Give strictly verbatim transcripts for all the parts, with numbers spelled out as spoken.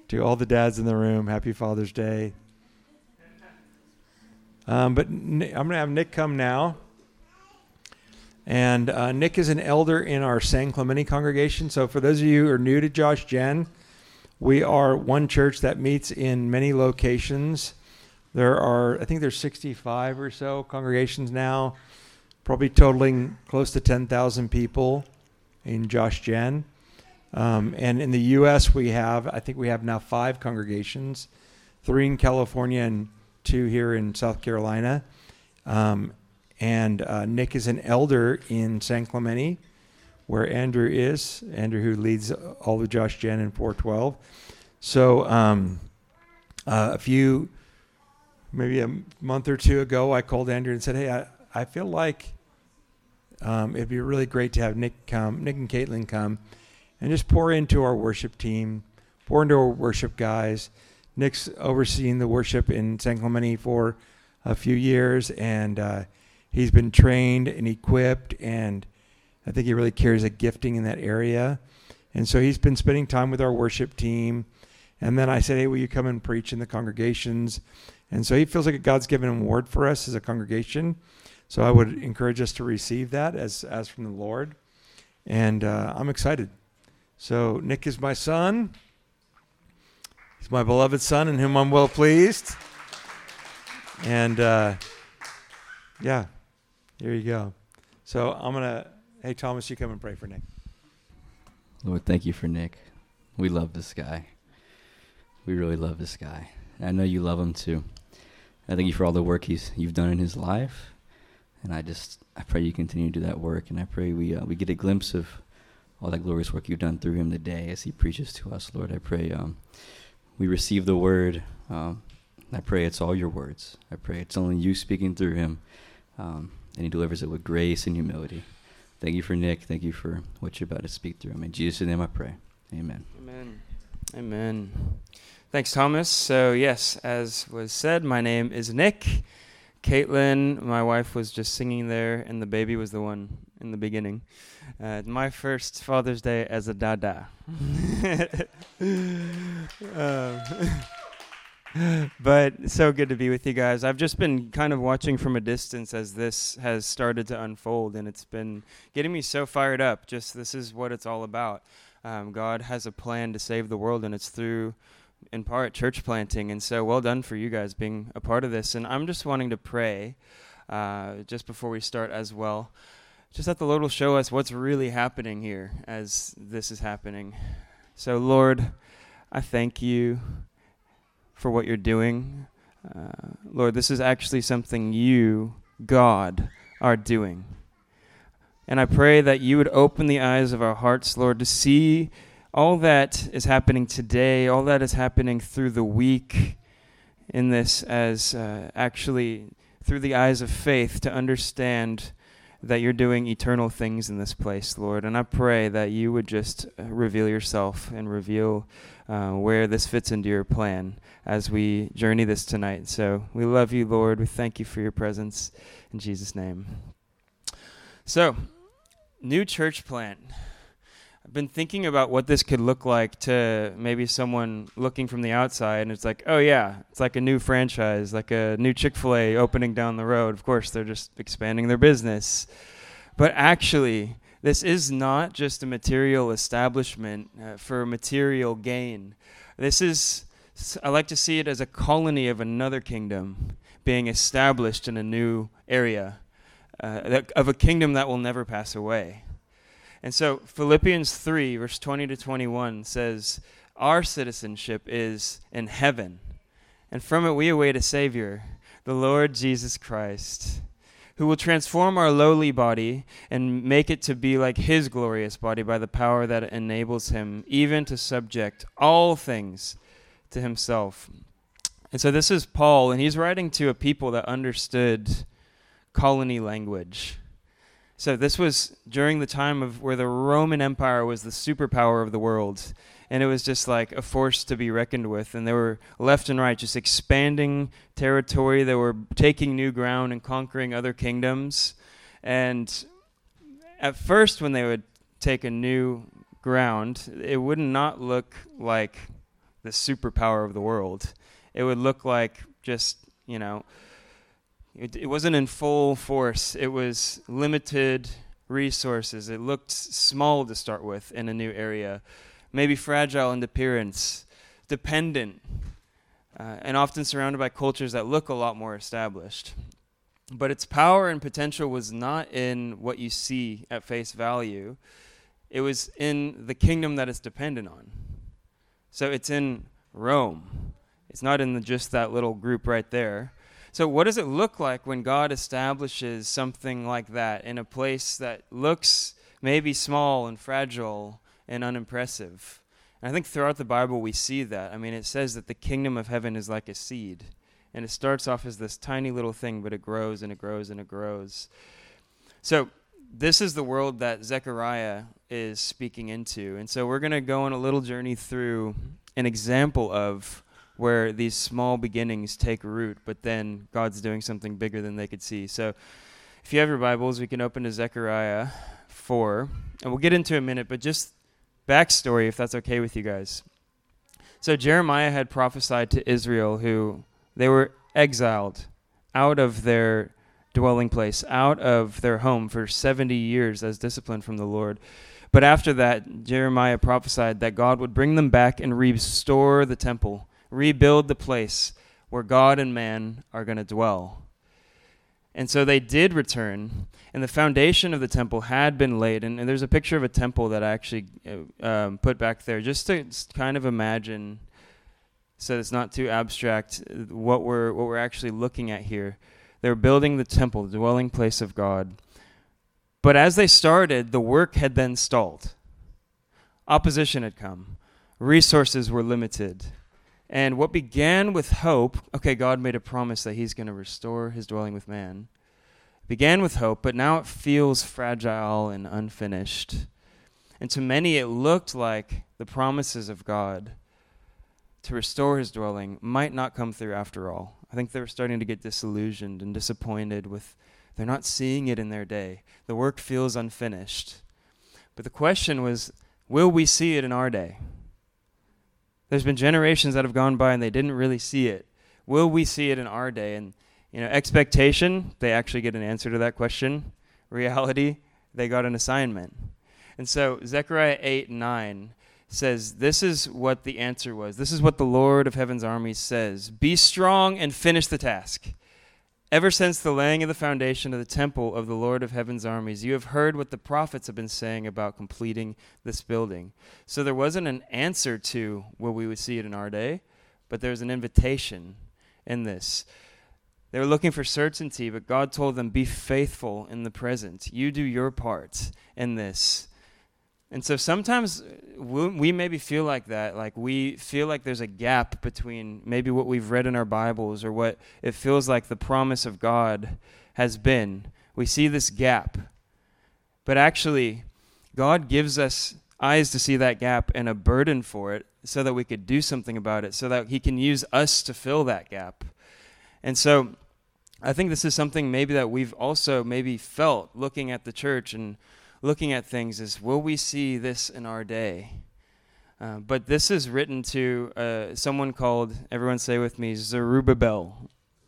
To all the dads in the room, happy Father's Day. Um, but Nick, I'm going to have Nick come now. And uh, Nick is an elder in our San Clemente congregation. So for those of you who are new to Josh Gen, we are one church that meets in many locations. There are, I think there's sixty-five or so congregations now, probably totaling close to ten thousand people in Josh Gen. Um, and in the U S we have, I think we have now five congregations, three in California and two here in South Carolina. Um, and uh, Nick is an elder in San Clemente, where Andrew is, Andrew who leads all of Josh Gen in four twelve. So um, uh, a few, maybe a month or two ago, I called Andrew and said, hey, I, I feel like um, it'd be really great to have Nick come, Nick and Caitlin come, and just pour into our worship team, pour into our worship guys. Nick's overseeing the worship in San Clemente for a few years, and uh, he's been trained and equipped, and I think he really carries a gifting in that area. And so he's been spending time with our worship team. And then I said, hey, will you come and preach in the congregations? And so he feels like God's given him a word for us as a congregation. So I would encourage us to receive that as, as from the Lord. And uh, I'm excited. So Nick is my son. He's my beloved son in whom I'm well pleased. And uh, yeah, here you go. So I'm going to, hey, Thomas, you come and pray for Nick. Lord, thank you for Nick. We love this guy. We really love this guy. I know you love him too. I thank you for all the work he's you've done in his life. And I just, I pray you continue to do that work. And I pray we uh, we get a glimpse of all that glorious work you've done through him today as he preaches to us, Lord. I pray um, we receive the word. Um, I pray it's all your words. I pray it's only you speaking through him. Um, and he delivers it with grace and humility. Thank you for Nick. Thank you for what you're about to speak through him. In Jesus' name I pray. Amen. Amen. Amen. Thanks, Thomas. So, yes, as was said, my name is Nick. Caitlin, my wife, was just singing there, and the baby was the one in the beginning. Uh, my first Father's Day as a dada. um, But so good to be with you guys. I've just been kind of watching from a distance as this has started to unfold, and it's been getting me so fired up. Just this is what it's all about. Um, God has a plan to save the world, and it's through, in part, church planting. And so well done for you guys being a part of this. And I'm just wanting to pray uh, just before we start as well, just that the Lord will show us what's really happening here as this is happening. So, Lord, I thank you for what you're doing. Uh, Lord, this is actually something you, God, are doing. And I pray that you would open the eyes of our hearts, Lord, to see all that is happening today, all that is happening through the week in this as uh, actually through the eyes of faith, to understand that you're doing eternal things in this place, Lord. And I pray that you would just uh, reveal yourself and reveal uh, where this fits into your plan as we journey this tonight. So we love you, Lord. We thank you for your presence in Jesus' name. So, new church plant. I've been thinking about what this could look like to maybe someone looking from the outside, and it's like, oh yeah, it's like a new franchise, like a new Chick-fil-A opening down the road. Of course, they're just expanding their business. But actually, this is not just a material establishment uh, for material gain. This is, I like to see it as a colony of another kingdom being established in a new area, uh, that, of a kingdom that will never pass away. And so Philippians three, verse twenty to twenty-one says, our citizenship is in heaven, and from it we await a Savior, the Lord Jesus Christ, who will transform our lowly body and make it to be like his glorious body by the power that enables him even to subject all things to himself. And so this is Paul, and he's writing to a people that understood colony language. So this was during the time of where the Roman Empire was the superpower of the world, and it was just like a force to be reckoned with, and they were left and right just expanding territory. They were taking new ground and conquering other kingdoms. And at first, when they would take a new ground, it would not look like the superpower of the world. It would look like just, you know, it, it wasn't in full force. It was limited resources. It looked small to start with in a new area, maybe fragile in appearance, dependent, uh, and often surrounded by cultures that look a lot more established. But its power and potential was not in what you see at face value. It was in the kingdom that it's dependent on. So it's in Rome. It's not in the, just that little group right there. So what does it look like when God establishes something like that in a place that looks maybe small and fragile and unimpressive? And I think throughout the Bible we see that. I mean, it says that the kingdom of heaven is like a seed. And it starts off as this tiny little thing, but it grows and it grows and it grows. So this is the world that Zechariah is speaking into. And so we're going to go on a little journey through an example of where these small beginnings take root, but then God's doing something bigger than they could see. So if you have your Bibles, we can open to Zechariah four. And we'll get into it in a minute, but just backstory, if that's okay with you guys. So Jeremiah had prophesied to Israel, who they were exiled out of their dwelling place, out of their home for seventy years as discipline from the Lord. But after that, Jeremiah prophesied that God would bring them back and restore the temple, rebuild the place where God and man are going to dwell. And so they did return, and the foundation of the temple had been laid. And, and there's a picture of a temple that I actually uh, um, put back there just to kind of imagine, so it's not too abstract, what we're what we're actually looking at here. They're building the temple, the dwelling place of God. But as they started, the work had then stalled. Opposition had come. Resources were limited. And what began with hope, okay, God made a promise that he's going to restore his dwelling with man. It began with hope, but now it feels fragile and unfinished. And to many, it looked like the promises of God to restore his dwelling might not come through after all. I think they were starting to get disillusioned and disappointed with, they're not seeing it in their day. The work feels unfinished. But the question was, will we see it in our day? There's been generations that have gone by and they didn't really see it. Will we see it in our day? And, you know, expectation, they actually get an answer to that question. Reality, they got an assignment. And so Zechariah eight and nine says, this is what the answer was. This is what the Lord of heaven's armies says. Be strong and finish the task. Ever since the laying of the foundation of the temple of the Lord of heaven's armies, you have heard what the prophets have been saying about completing this building. So there wasn't an answer to will we would see it in our day, but there's an invitation in this. They were looking for certainty, but God told them, be faithful in the present. You do your part in this. And so sometimes we, we maybe feel like that, like we feel like there's a gap between maybe what we've read in our Bibles or what it feels like the promise of God has been. We see this gap. But actually, God gives us eyes to see that gap and a burden for it so that we could do something about it, so that he can use us to fill that gap. And so I think this is something maybe that we've also maybe felt looking at the church and looking at things is, will we see this in our day? Uh, but this is written to uh, someone called, everyone say with me, Zerubbabel.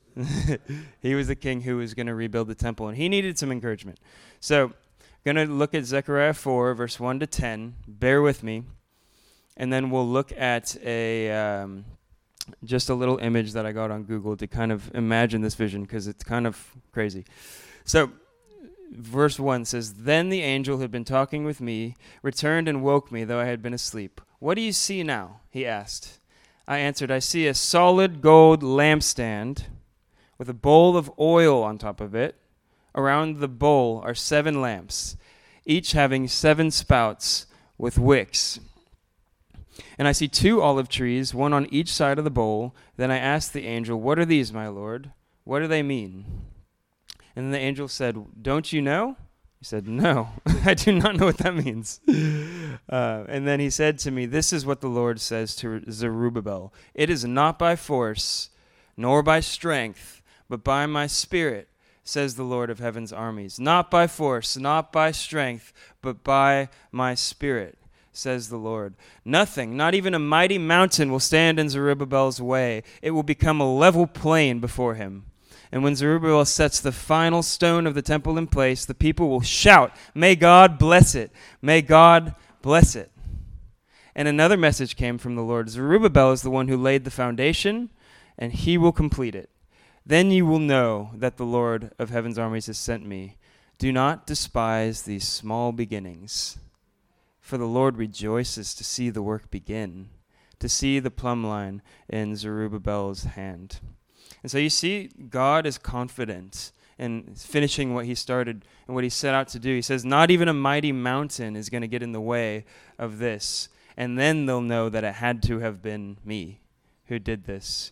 He was the king who was going to rebuild the temple, and he needed some encouragement. So I'm going to look at Zechariah four, verse one to ten. Bear with me. And then we'll look at a um, just a little image that I got on Google to kind of imagine this vision, because it's kind of crazy. So verse one says, then the angel who had been talking with me returned and woke me, though I had been asleep. What do you see now? He asked. I answered, I see a solid gold lampstand with a bowl of oil on top of it. Around the bowl are seven lamps, each having seven spouts with wicks. And I see two olive trees, one on each side of the bowl. Then I asked the angel, what are these, my Lord? What do they mean? And then the angel said, don't you know? He said, no, I do not know what that means. Uh, and then he said to me, this is what the Lord says to Zerubbabel. It is not by force, nor by strength, but by my spirit, says the Lord of heaven's armies. Not by force, not by strength, but by my spirit, says the Lord. Nothing, not even a mighty mountain, will stand in Zerubbabel's way. It will become a level plain before him. And when Zerubbabel sets the final stone of the temple in place, the people will shout, "May God bless it! May God bless it!" And another message came from the Lord. Zerubbabel is the one who laid the foundation, and he will complete it. Then you will know that the Lord of heaven's armies has sent me. Do not despise these small beginnings, for the Lord rejoices to see the work begin, to see the plumb line in Zerubbabel's hand. And so you see, God is confident in finishing what he started and what he set out to do. He says, not even a mighty mountain is going to get in the way of this. And then they'll know that it had to have been me who did this.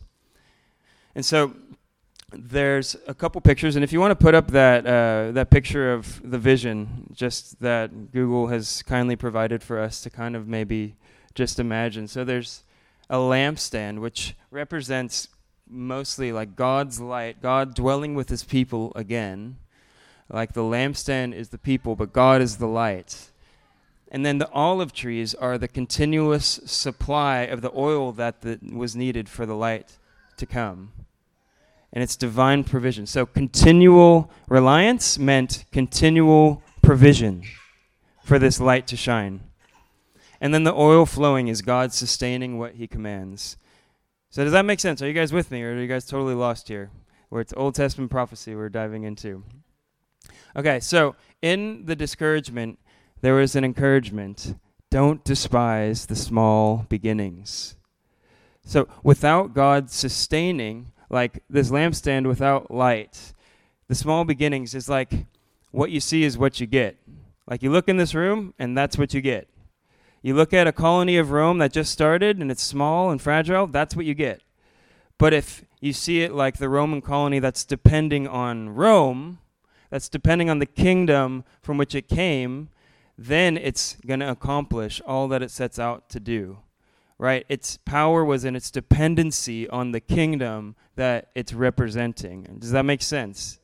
And so there's a couple pictures, and if you want to put up that uh, that picture of the vision, just that Google has kindly provided for us to kind of maybe just imagine. So there's a lampstand, which represents mostly like God's light, God dwelling with his people again. Like the lampstand is the people, but God is the light. And then the olive trees are the continuous supply of the oil that the, was needed for the light to come. And it's divine provision. So continual reliance meant continual provision for this light to shine. And then the oil flowing is God sustaining what he commands. So does that make sense? Are you guys with me, or are you guys totally lost here? Where it's Old Testament prophecy we're diving into. Okay, so in the discouragement, there was an encouragement. Don't despise the small beginnings. So without God sustaining, like this lampstand without light, the small beginnings is like what you see is what you get. Like you look in this room and that's what you get. You look at a colony of Rome that just started and it's small and fragile, that's what you get. But if you see it like the Roman colony that's depending on Rome, that's depending on the kingdom from which it came, then it's going to accomplish all that it sets out to do. Right? Its power was in its dependency on the kingdom that it's representing. Does that make sense?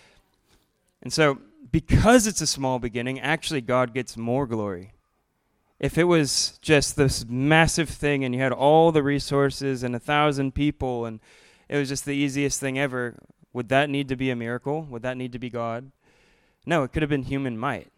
And so, because it's a small beginning, actually God gets more glory. If it was just this massive thing and you had all the resources and a thousand people and it was just the easiest thing ever, would that need to be a miracle? Would that need to be God? No, it could have been human might.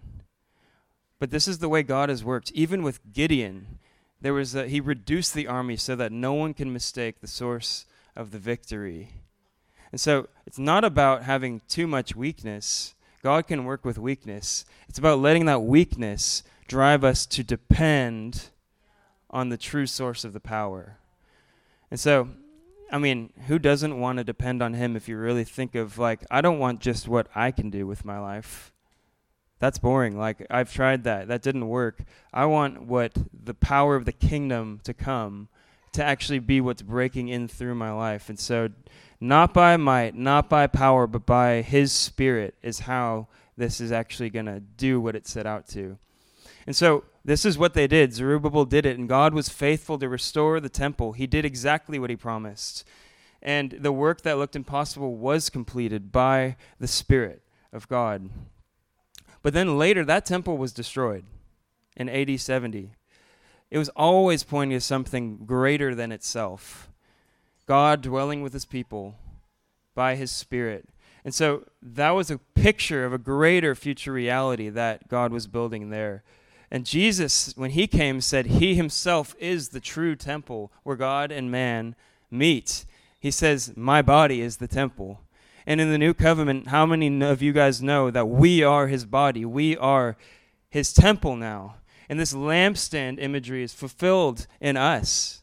But this is the way God has worked. Even with Gideon, There was a, he reduced the army so that no one can mistake the source of the victory. And so it's not about having too much weakness. God can work with weakness. It's about letting that weakness drive us to depend on the true source of the power. And so, I mean, who doesn't want to depend on him if you really think of, like, I don't want just what I can do with my life. That's boring. Like, I've tried that. That didn't work. I want what the power of the kingdom to come, to actually be what's breaking in through my life. And so not by might, not by power, but by his Spirit is how this is actually going to do what it set out to. And so this is what they did. Zerubbabel did it, and God was faithful to restore the temple. He did exactly what he promised. And the work that looked impossible was completed by the Spirit of God. But then later, that temple was destroyed in A D seventy. It was always pointing to something greater than itself. God dwelling with his people by his Spirit. And so that was a picture of a greater future reality that God was building there. And Jesus, when he came, said he himself is the true temple where God and man meet. He says, my body is the temple. And in the new covenant, how many of you guys know that we are his body? We are his temple now. And this lampstand imagery is fulfilled in us.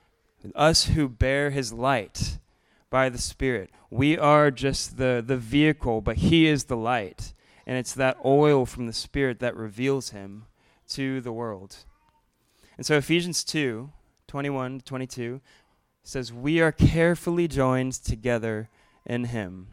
Us who bear his light by the Spirit. We are just the, the vehicle, but he is the light. And it's that oil from the Spirit that reveals him to the world. And so Ephesians two, twenty-one to twenty-two says, we are carefully joined together in him,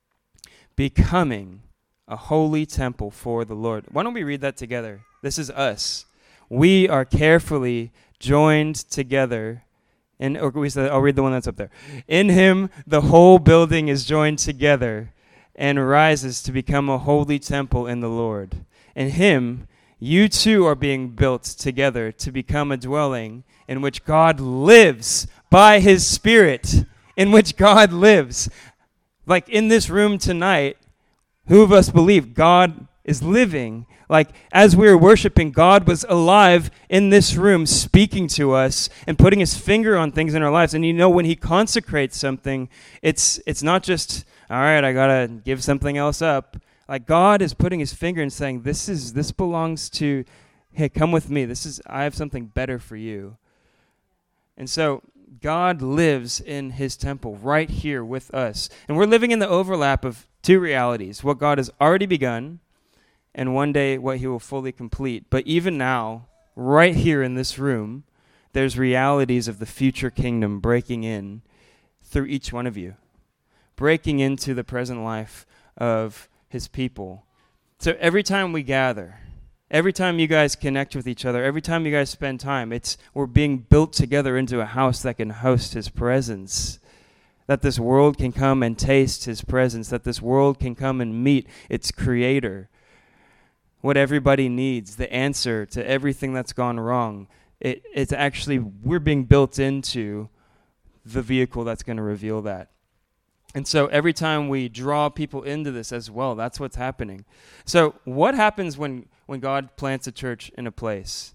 becoming a holy temple for the Lord. Why don't we read that together? This is us. We are carefully joined together. And or we said, I'll read the one that's up there. In him, the whole building is joined together and rises to become a holy temple in the Lord. In him, you too are being built together to become a dwelling in which God lives by his Spirit, in which God lives. Like in this room tonight, who of us believe God is living? Like as we were worshiping, God was alive in this room speaking to us and putting his finger on things in our lives. And you know, when he consecrates something, it's it's not just, all right, I got to give something else up. Like God is putting his finger and saying, this is this belongs to, hey, come with me. This is, I have something better for you. And so God lives in his temple right here with us. And we're living in the overlap of two realities, what God has already begun and one day what he will fully complete. But even now, right here in this room, there's realities of the future kingdom breaking in through each one of you, breaking into the present life of his people. So every time we gather, every time you guys connect with each other, every time you guys spend time, it's we're being built together into a house that can host his presence, that this world can come and taste his presence, that this world can come and meet its creator. What everybody needs, the answer to everything that's gone wrong, it, it's actually, we're being built into the vehicle that's going to reveal that. And so every time we draw people into this as well, that's what's happening. So what happens when, when God plants a church in a place?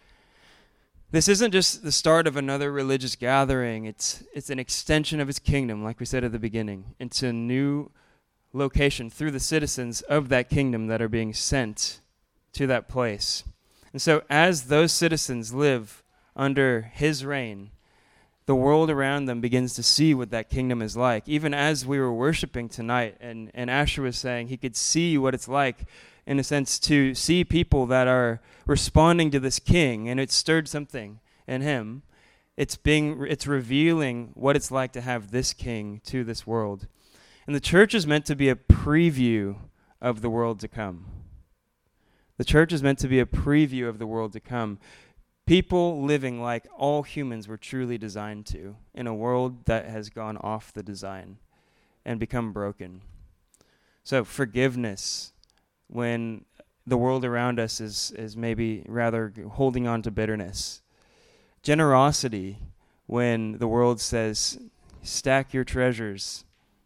This isn't just the start of another religious gathering. It's it's an extension of his kingdom, like we said at the beginning, into a new location through the citizens of that kingdom that are being sent to that place. And so as those citizens live under his reign, the world around them begins to see what that kingdom is like. Even as we were worshiping tonight, and, and Asher was saying he could see what it's like, in a sense, to see people that are responding to this king, and it stirred something in him. It's being, it's revealing what it's like to have this king to this world. And the church is meant to be a preview of the world to come. The church is meant to be a preview of the world to come. People living like all humans were truly designed to, in a world that has gone off the design and become broken. So forgiveness, when the world around us is, is maybe rather holding on to bitterness. Generosity, when the world says, stack your treasures.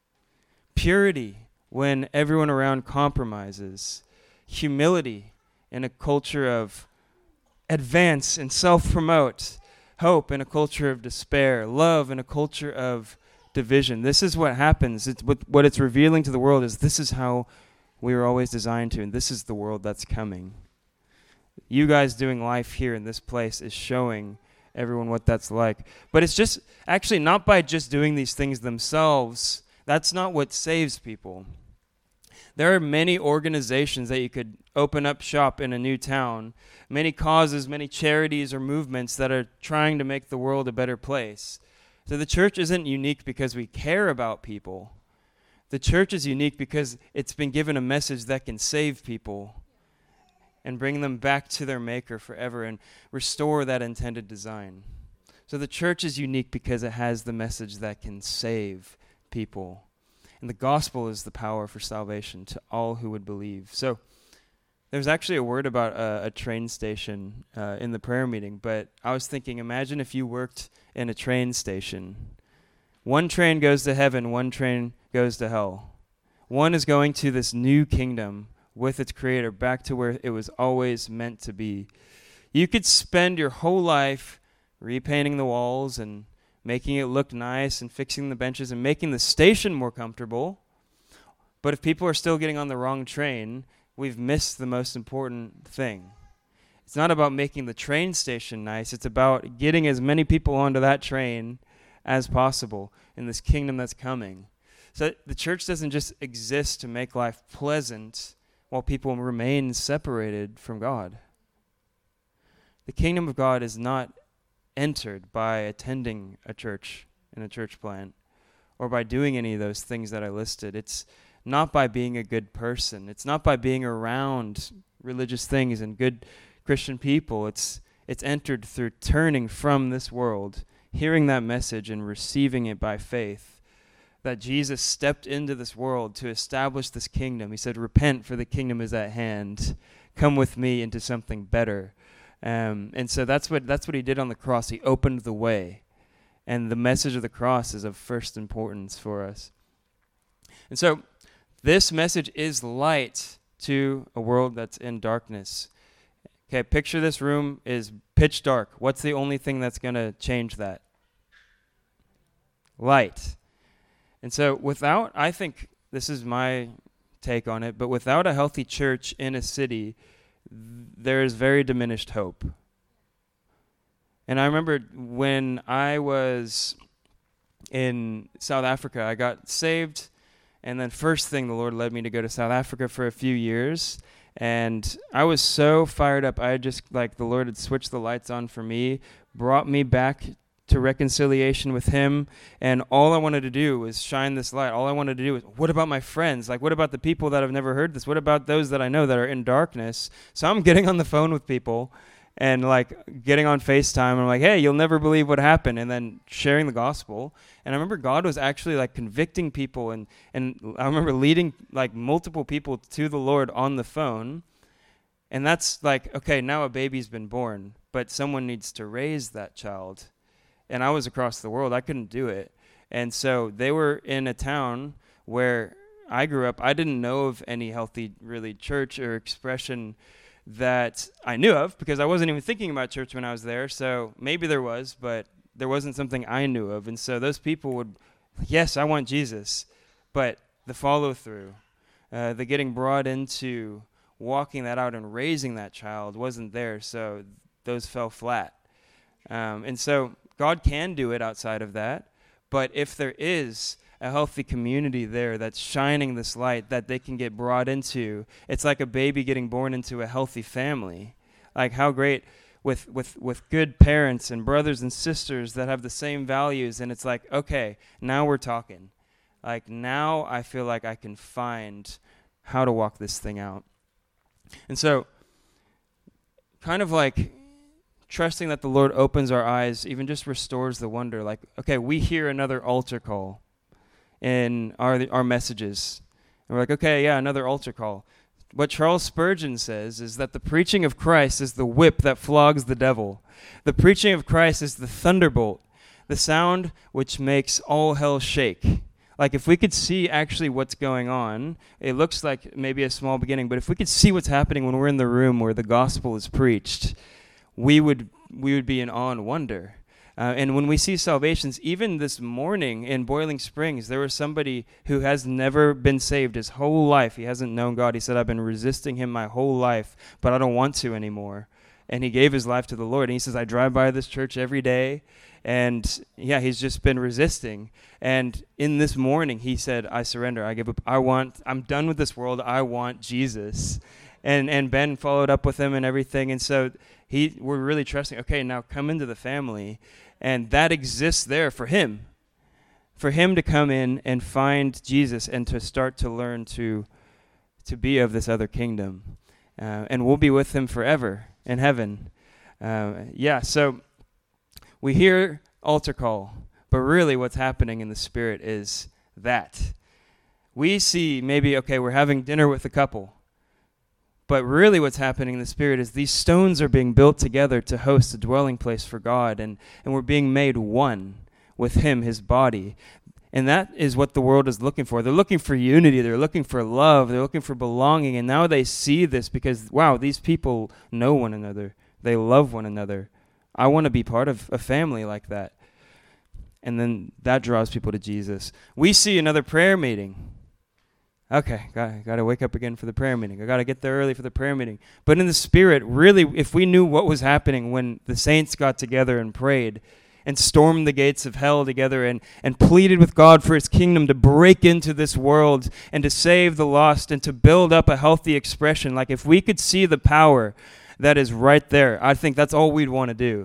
Purity, when everyone around compromises. Humility, in a culture of advance and self-promote. Hope, in a culture of despair. Love, in a culture of division. This is what happens. It's what, what it's revealing to the world is this is how we were always designed to, and this is the world that's coming. You guys doing life here in this place is showing everyone what that's like. But it's just, actually not by just doing these things themselves. That's not what saves people. There are many organizations that you could open up shop in a new town, many causes, many charities or movements that are trying to make the world a better place. So the church isn't unique because we care about people. The church is unique because it's been given a message that can save people and bring them back to their maker forever and restore that intended design. So the church is unique because it has the message that can save people. And the gospel is the power for salvation to all who would believe. So there's actually a word about uh, a train station uh, in the prayer meeting, but I was thinking, imagine if you worked in a train station. One train goes to heaven, one train goes to hell. One is going to this new kingdom with its creator, back to where it was always meant to be. You could spend your whole life repainting the walls and making it look nice and fixing the benches and making the station more comfortable. But if people are still getting on the wrong train, we've missed the most important thing. It's not about making the train station nice. It's about getting as many people onto that train as possible in this kingdom that's coming. So the church doesn't just exist to make life pleasant while people remain separated from God. The kingdom of God is not entered by attending a church in a church plant or by doing any of those things that I listed. It's not by being a good person. It's not by being around religious things and good Christian people. It's it's entered through turning from this world, hearing that message and receiving it by faith, that Jesus stepped into this world to establish this kingdom. He said, repent, for the kingdom is at hand. come with me into something better. Um, and so that's what that's what he did on the cross. He opened the way. And the message of the cross is of first importance for us. And so this message is light to a world that's in darkness. Okay, picture this room is pitch dark. What's the only thing that's going to change that? Light. And so without, I think this is my take on it, but without a healthy church in a city, there is very diminished hope. And I remember when I was in South Africa, I got saved, and then first thing the Lord led me to go to South Africa for a few years, and I was so fired up. I just, like, the Lord had switched the lights on for me, brought me back to reconciliation with him, and all I wanted to do was shine this light. All I wanted to do was, what about my friends? Like, what about the people that have never heard this? What about those that I know that are in darkness? So I'm getting on the phone with people and, like, getting on FaceTime, and I'm like, hey, you'll never believe what happened, and then sharing the gospel. And I remember God was actually, like, convicting people, and, and I remember leading, like, multiple people to the Lord on the phone. And that's like, okay, now a baby's been born, but someone needs to raise that child. And I was across the world. I couldn't do it. And so they were in a town where I grew up. I didn't know of any healthy, really, church or expression that I knew of, because I wasn't even thinking about church when I was there. So maybe there was, but there wasn't something I knew of. And so those people would, yes, I want Jesus. But the follow-through, uh, the getting brought into walking that out and raising that child wasn't there. So those fell flat. Um, and so God can do it outside of that, but if there is a healthy community there that's shining this light that they can get brought into, it's like a baby getting born into a healthy family. Like, how great with with with good parents and brothers and sisters that have the same values, and it's like, okay, now we're talking. Like, now I feel like I can find how to walk this thing out. And so, kind of like trusting that the Lord opens our eyes, even just restores the wonder. Like, okay, we hear another altar call in our our messages. And we're like, okay, yeah, another altar call. What Charles Spurgeon says is that the preaching of Christ is the whip that flogs the devil. The preaching of Christ is the thunderbolt, the sound which makes all hell shake. Like, if we could see actually what's going on, it looks like maybe a small beginning, but if we could see what's happening when we're in the room where the gospel is preached, we would we would be in awe and wonder. Uh, and when we see salvations, even this morning in Boiling Springs, there was somebody who has never been saved his whole life. He hasn't known God. He said, I've been resisting him my whole life, but I don't want to anymore. And he gave his life to the Lord. And he says, I drive by this church every day. And yeah, he's just been resisting. And in this morning, he said, I surrender. I give up. I want, I'm done with this world. I want Jesus. And and Ben followed up with him and everything. And so he, we're really trusting, okay, now come into the family. And that exists there for him. For him to come in and find Jesus and to start to learn to, to be of this other kingdom. Uh, and we'll be with him forever in heaven. Uh, yeah, so we hear altar call, but really what's happening in the Spirit is that. We see maybe, okay, we're having dinner with a couple, but really what's happening in the Spirit is these stones are being built together to host a dwelling place for God, and, and we're being made one with him, his body. And that is what the world is looking for. They're looking for unity. They're looking for love. They're looking for belonging. And now they see this because, wow, these people know one another. They love one another. I want to be part of a family like that. And then that draws people to Jesus. We see another prayer meeting. Okay, got, got to wake up again for the prayer meeting. I got to get there early for the prayer meeting. But in the Spirit, really, if we knew what was happening when the saints got together and prayed and stormed the gates of hell together and, and pleaded with God for his kingdom to break into this world and to save the lost and to build up a healthy expression, like if we could see the power that is right there, I think that's all we'd want to do.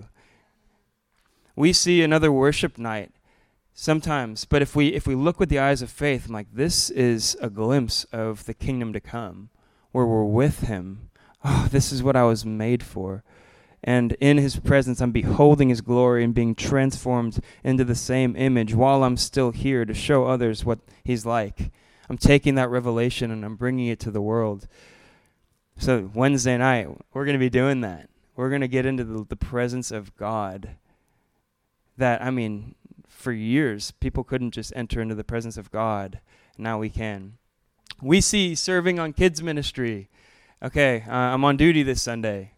We see another worship night sometimes, but if we if we look with the eyes of faith, I'm like, this is a glimpse of the kingdom to come, where we're with him. Oh, this is what I was made for. And in his presence, I'm beholding his glory and being transformed into the same image while I'm still here to show others what he's like. I'm taking that revelation and I'm bringing it to the world. So Wednesday night, we're going to be doing that. We're going to get into the, the presence of God. That, I mean, for years, people couldn't just enter into the presence of God. Now we can. We see serving on kids ministry. Okay, uh, I'm on duty this Sunday.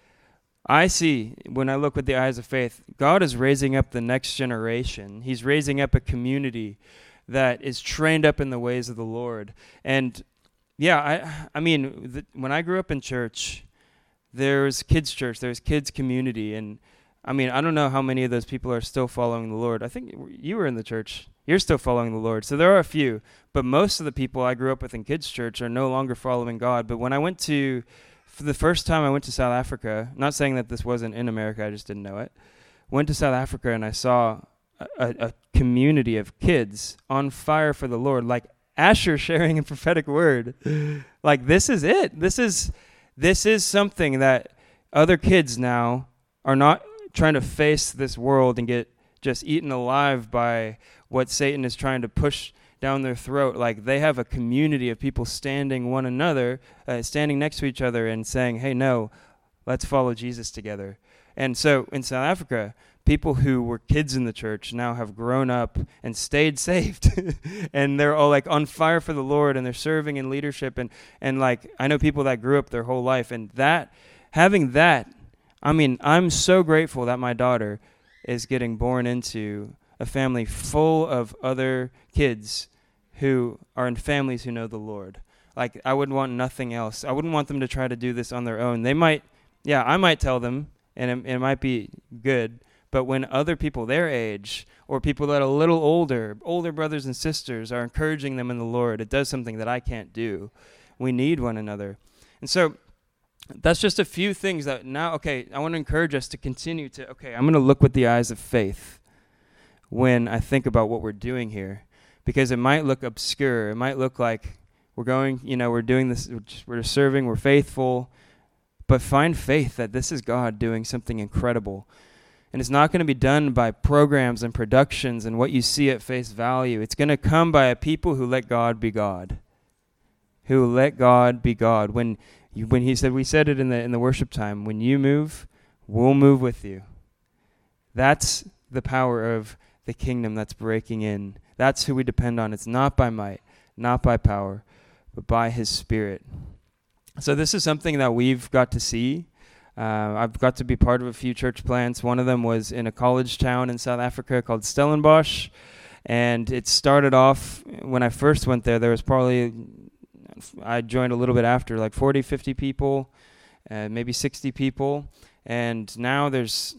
I see, when I look with the eyes of faith, God is raising up the next generation. He's raising up a community that is trained up in the ways of the Lord. And yeah, I I mean, the, when I grew up in church, there was kids' church, there was kids' community. And I mean, I don't know how many of those people are still following the Lord. I think you were in the church. You're still following the Lord. So there are a few. But most of the people I grew up with in kids' church are no longer following God. But when I went to... For the first time I went to South Africa, not saying that this wasn't in America, I just didn't know it. Went to South Africa and I saw a, a, a community of kids on fire for the Lord, like Asher sharing a prophetic word. Like, this is it. This is this is something that other kids now are not trying to face this world and get just eaten alive by what Satan is trying to push down their throat. Like, they have a community of people standing one another, uh, standing next to each other and saying, hey, no, let's follow Jesus together. And so in South Africa, people who were kids in the church now have grown up and stayed saved. And they're all like on fire for the Lord, and they're serving in leadership. And, and like, I know people that grew up their whole life, and that, having that, I mean, I'm so grateful that my daughter is getting born into a family full of other kids who are in families who know the Lord. Like, I would want nothing else. I wouldn't want them to try to do this on their own. They might, yeah, I might tell them, and it, it might be good, but when other people their age, or people that are a little older, older brothers and sisters, are encouraging them in the Lord, it does something that I can't do. We need one another. And so that's just a few things that now, okay, I want to encourage us to continue to, okay, I'm going to look with the eyes of faith when I think about what we're doing here. Because it might look obscure. It might look like we're going, you know, we're doing this, we're, just, we're serving, we're faithful. But find faith that this is God doing something incredible. And it's not going to be done by programs and productions and what you see at face value. It's going to come by a people who let God be God. Who let God be God. When you, when he said, we said it in the in the worship time, when you move, we'll move with you. That's the power of the kingdom that's breaking in. That's who we depend on. It's not by might, not by power, but by his Spirit. So this is something that we've got to see. Uh, I've got to be part of a few church plants. One of them was in a college town in South Africa called Stellenbosch. And it started off, when I first went there, there was probably, I joined a little bit after, like forty, fifty people, uh, maybe sixty people. And now there's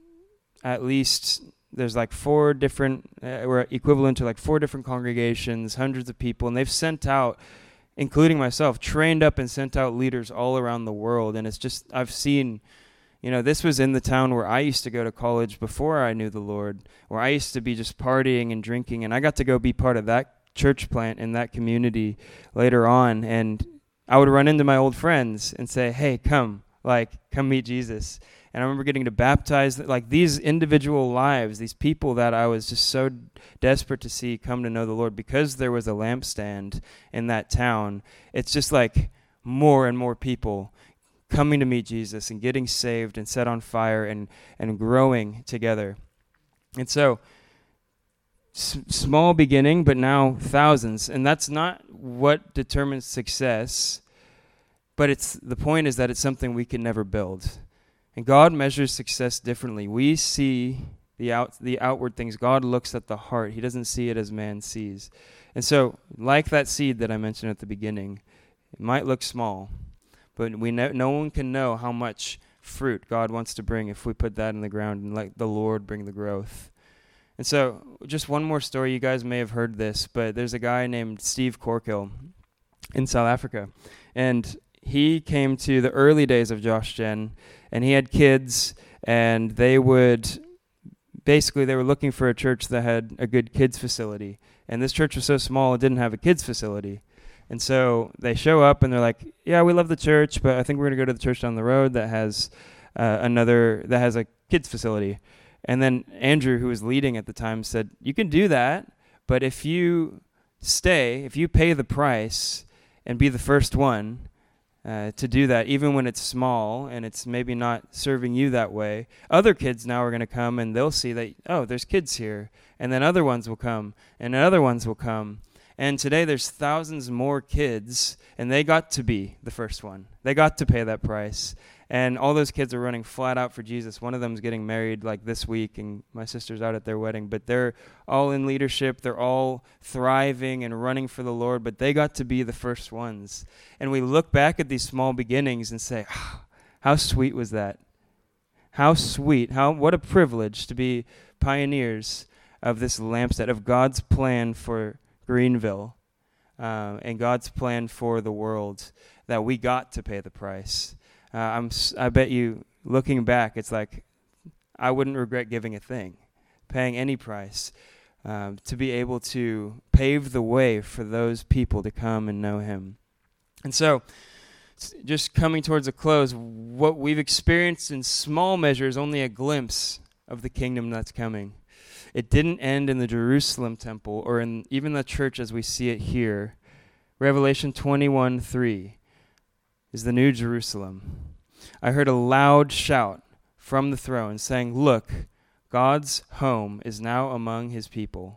at least... There's like four different, uh, we're equivalent to like four different congregations, hundreds of people, and they've sent out, including myself, trained up and sent out leaders all around the world. And it's just, I've seen, you know, this was in the town where I used to go to college before I knew the Lord, where I used to be just partying and drinking, and I got to go be part of that church plant in that community later on. And I would run into my old friends and say, hey, come, like, come meet Jesus. And I remember getting to baptize, like, these individual lives, these people that I was just so desperate to see come to know the Lord, because there was a lampstand in that town. It's just like more and more people coming to meet Jesus and getting saved and set on fire and, and growing together. And so, s- small beginning, but now thousands. And that's not what determines success, but it's the point is that it's something we can never build. And God measures success differently. We see the out the outward things. God looks at the heart. He doesn't see it as man sees. And so, like that seed that I mentioned at the beginning, it might look small, but we know, no one can know how much fruit God wants to bring if we put that in the ground and let the Lord bring the growth. And so, just one more story. You guys may have heard this, but there's a guy named Steve Corkill in South Africa. And he came to the early days of Josh Gen, and he had kids, and they would, basically they were looking for a church that had a good kids facility. And this church was so small, it didn't have a kids facility. And so they show up, and they're like, yeah, we love the church, but I think we're going to go to the church down the road that has uh, another, that has a kids facility. And then Andrew, who was leading at the time, said, you can do that, but if you stay, if you pay the price and be the first one, uh, to do that, even when it's small and it's maybe not serving you that way. Other kids now are going to come and they'll see that, oh, there's kids here. And then other ones will come and other ones will come. And today there's thousands more kids, and they got to be the first one. They got to pay that price. And all those kids are running flat out for Jesus. One of them's getting married like this week, and my sister's out at their wedding. But they're all in leadership. They're all thriving and running for the Lord, but they got to be the first ones. And we look back at these small beginnings and say, oh, how sweet was that? How sweet. How what a privilege to be pioneers of this Lampstead, of God's plan for Greenville, uh, and God's plan for the world, that we got to pay the price. Uh, I'm, I bet you, looking back, it's like, I wouldn't regret giving a thing, paying any price, um, to be able to pave the way for those people to come and know him. And so, just coming towards a close, what we've experienced in small measure is only a glimpse of the kingdom that's coming. It didn't end in the Jerusalem temple or in even the church as we see it here. Revelation twenty-one three is the new Jerusalem. I heard a loud shout from the throne saying, "Look, God's home is now among his people."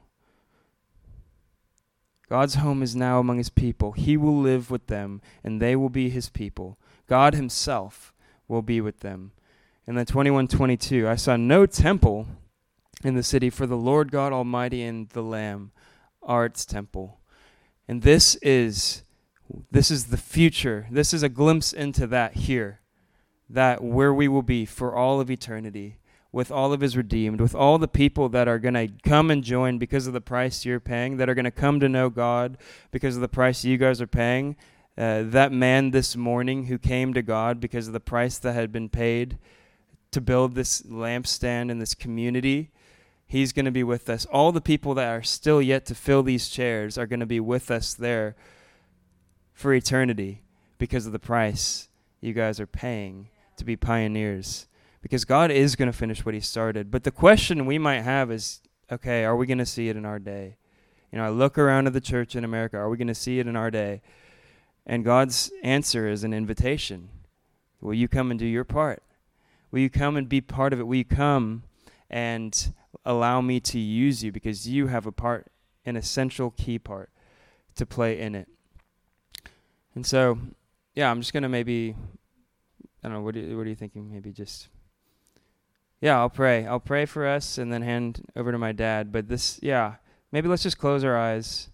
God's home is now among his people. He will live with them, and they will be his people. God himself will be with them. And then twenty-one twenty-two, I saw no temple in the city, for the Lord God Almighty and the Lamb are its temple. And this is this is the future. This is a glimpse into that here, that where we will be for all of eternity, with all of his redeemed, with all the people that are going to come and join because of the price you're paying, that are going to come to know God because of the price you guys are paying. Uh, that man this morning who came to God because of the price that had been paid to build this lampstand in this community, he's going to be with us. All the people that are still yet to fill these chairs are going to be with us there for eternity because of the price you guys are paying to be pioneers. Because God is going to finish what he started. But the question we might have is, okay, are we going to see it in our day? You know, I look around at the church in America, are we going to see it in our day? And God's answer is an invitation. Will you come and do your part? Will you come and be part of it? Will you come and allow me to use you, because you have a part, an essential key part to play in it. And so, yeah, I'm just going to maybe, I don't know, what, do you, what are you thinking? Maybe just, yeah, I'll pray. I'll pray for us and then hand over to my dad. But this, yeah, maybe let's just close our eyes.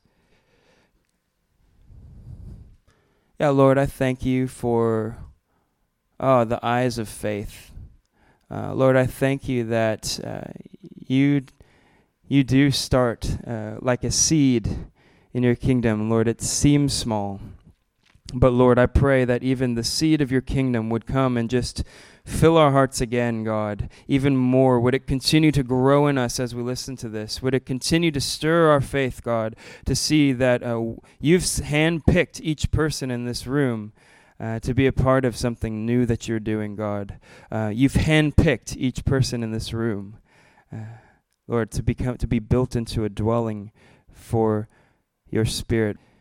Yeah, Lord, I thank you for oh, the eyes of faith. Uh, Lord, I thank you that uh, you you do start uh, like a seed in your kingdom. Lord, it seems small. But Lord, I pray that even the seed of your kingdom would come and just fill our hearts again, God, even more. Would it continue to grow in us as we listen to this? Would it continue to stir our faith, God, to see that uh, you've handpicked each person in this room Uh, to be a part of something new that you're doing, God. Uh, you've handpicked each person in this room, uh, Lord, to become to be built into a dwelling for your Spirit.